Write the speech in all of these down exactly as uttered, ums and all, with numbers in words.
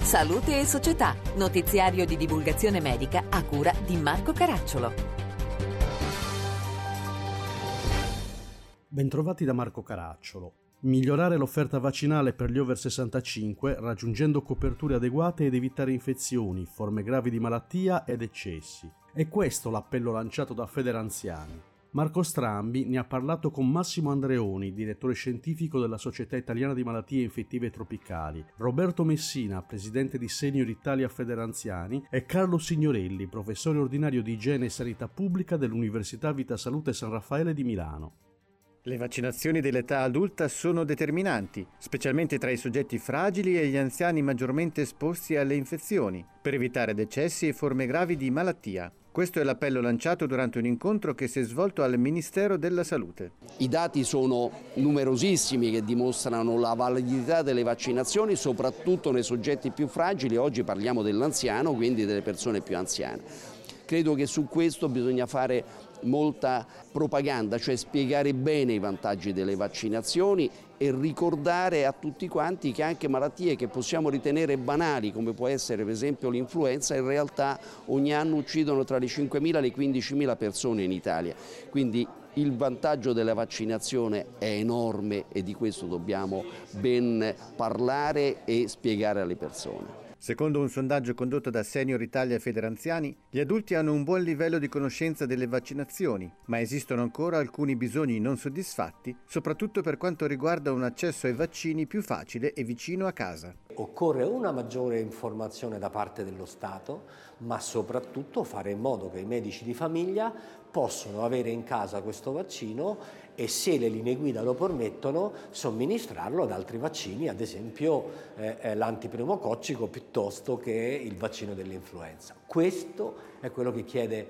Salute e Società, notiziario di divulgazione medica a cura di Marco Caracciolo. Bentrovati da Marco Caracciolo. Migliorare l'offerta vaccinale per gli over sessantacinque raggiungendo coperture adeguate ed evitare infezioni, forme gravi di malattia ed eccessi. È questo l'appello lanciato da Federanziani. Marco Strambi ne ha parlato con Massimo Andreoni, direttore scientifico della Società Italiana di Malattie Infettive Tropicali, Roberto Messina, presidente di Senior Italia Federanziani, e Carlo Signorelli, professore ordinario di Igiene e Sanità Pubblica dell'Università Vita Salute San Raffaele di Milano. Le vaccinazioni dell'età adulta sono determinanti, specialmente tra i soggetti fragili e gli anziani maggiormente esposti alle infezioni, per evitare decessi e forme gravi di malattia. Questo è l'appello lanciato durante un incontro che si è svolto al Ministero della Salute. I dati sono numerosissimi che dimostrano la validità delle vaccinazioni, soprattutto nei soggetti più fragili. Oggi parliamo dell'anziano, quindi delle persone più anziane. Credo che su questo bisogna fare molta propaganda, cioè spiegare bene i vantaggi delle vaccinazioni e ricordare a tutti quanti che anche malattie che possiamo ritenere banali, come può essere per esempio l'influenza, in realtà ogni anno uccidono tra le cinquemila e le quindicimila persone in Italia. Quindi il vantaggio della vaccinazione è enorme e di questo dobbiamo ben parlare e spiegare alle persone. Secondo un sondaggio condotto da Senior Italia Federanziani, gli adulti hanno un buon livello di conoscenza delle vaccinazioni, ma esistono ancora alcuni bisogni non soddisfatti, soprattutto per quanto riguarda un accesso ai vaccini più facile e vicino a casa. Occorre una maggiore informazione da parte dello Stato, ma soprattutto fare in modo che i medici di famiglia possano avere in casa questo vaccino e, se le linee guida lo permettono, somministrarlo ad altri vaccini, ad esempio eh, l'antipneumococcico piuttosto che il vaccino dell'influenza. Questo è quello che chiede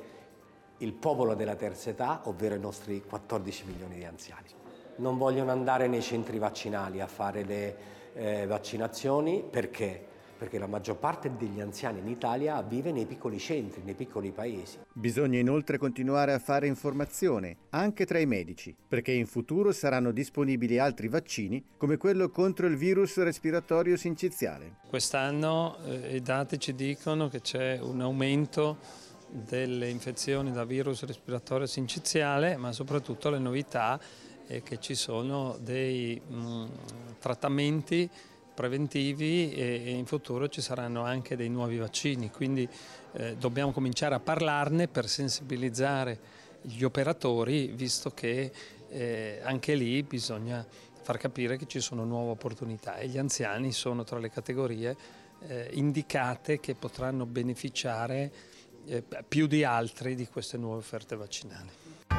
il popolo della terza età, ovvero i nostri quattordici milioni di anziani. Non vogliono andare nei centri vaccinali a fare le eh, vaccinazioni perché? Perché la maggior parte degli anziani in Italia vive nei piccoli centri, nei piccoli paesi. Bisogna inoltre continuare a fare informazione, anche tra i medici, perché in futuro saranno disponibili altri vaccini, come quello contro il virus respiratorio sinciziale. Quest'anno eh, i dati ci dicono che c'è un aumento delle infezioni da virus respiratorio sinciziale, ma soprattutto le novità è che ci sono dei mh, trattamenti preventivi e in futuro ci saranno anche dei nuovi vaccini, quindi eh, dobbiamo cominciare a parlarne per sensibilizzare gli operatori, visto che eh, anche lì bisogna far capire che ci sono nuove opportunità e gli anziani sono tra le categorie eh, indicate che potranno beneficiare eh, più di altri di queste nuove offerte vaccinali.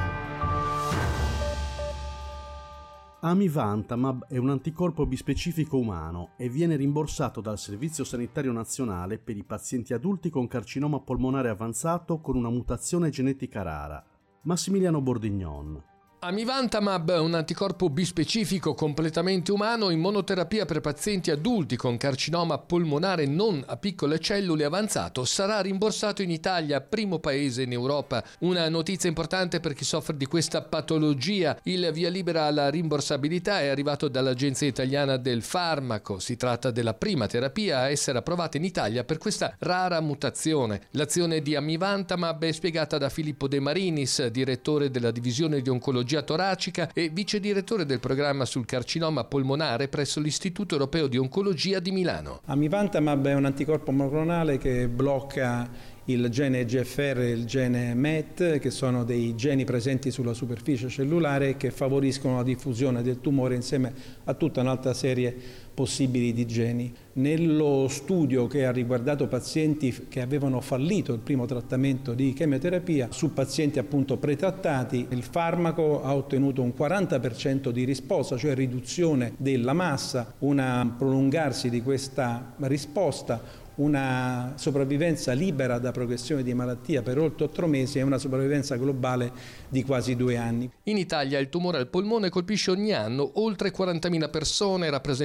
Amivantamab è un anticorpo bispecifico umano e viene rimborsato dal Servizio Sanitario Nazionale per i pazienti adulti con carcinoma polmonare avanzato con una mutazione genetica rara. Massimiliano Bordignon. Amivantamab è un anticorpo bispecifico completamente umano in monoterapia per pazienti adulti con carcinoma polmonare non a piccole cellule avanzato. Sarà rimborsato in Italia, primo paese in Europa. Una notizia importante per chi soffre di questa patologia. Il via libera alla rimborsabilità è arrivato dall'Agenzia Italiana del Farmaco. Si tratta della prima terapia a essere approvata in Italia per questa rara mutazione. L'azione di Amivantamab è spiegata da Filippo De Marinis, direttore della divisione di oncologia toracica e vice direttore del programma sul carcinoma polmonare presso l'Istituto Europeo di Oncologia di Milano. Amivantamab è un anticorpo monoclonale che blocca il gene E G F R e il gene M E T, che sono dei geni presenti sulla superficie cellulare che favoriscono la diffusione del tumore insieme a tutta un'altra serie possibili di geni. Nello studio che ha riguardato pazienti che avevano fallito il primo trattamento di chemioterapia, su pazienti appunto pretrattati, il farmaco ha ottenuto un quaranta per cento di risposta, cioè riduzione della massa, un prolungarsi di questa risposta, una sopravvivenza libera da progressione di malattia per oltre otto mesi e una sopravvivenza globale di quasi due anni. In Italia il tumore al polmone colpisce ogni anno oltre quarantamila persone, rappresentando la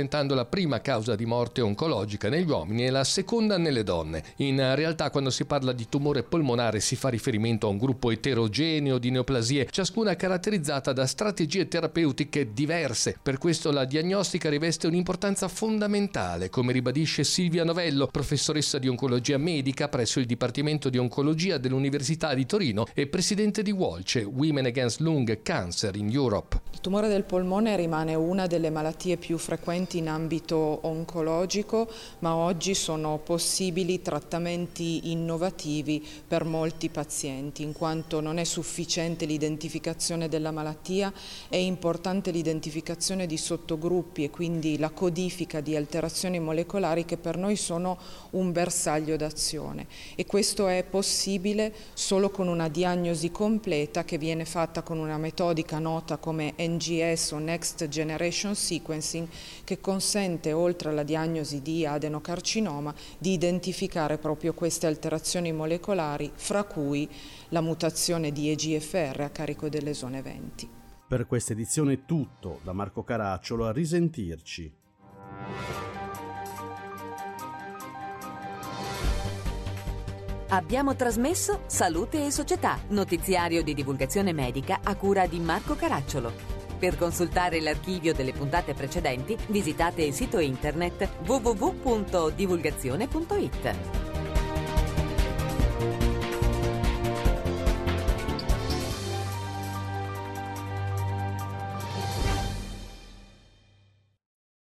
la prima causa di morte oncologica negli uomini e la seconda nelle donne. In realtà, quando si parla di tumore polmonare si fa riferimento a un gruppo eterogeneo di neoplasie, ciascuna caratterizzata da strategie terapeutiche diverse. Per questo la diagnostica riveste un'importanza fondamentale, come ribadisce Silvia Novello, professoressa di oncologia medica presso il Dipartimento di Oncologia dell'Università di Torino e presidente di WOLCE, Women Against Lung Cancer in Europe. Il tumore del polmone rimane una delle malattie più frequenti in ambito oncologico, ma oggi sono possibili trattamenti innovativi per molti pazienti, in quanto non è sufficiente l'identificazione della malattia, è importante l'identificazione di sottogruppi e quindi la codifica di alterazioni molecolari che per noi sono un bersaglio d'azione, e questo è possibile solo con una diagnosi completa che viene fatta con una metodica nota come N G S o Next Generation Sequencing, che consente, oltre alla diagnosi di adenocarcinoma, di identificare proprio queste alterazioni molecolari, fra cui la mutazione di E G F R a carico dell'esone venti. Per questa edizione è tutto, da Marco Caracciolo, a risentirci. Abbiamo trasmesso Salute e Società, notiziario di divulgazione medica a cura di Marco Caracciolo. Per consultare l'archivio delle puntate precedenti, visitate il sito internet w w w punto divulgazione punto i t.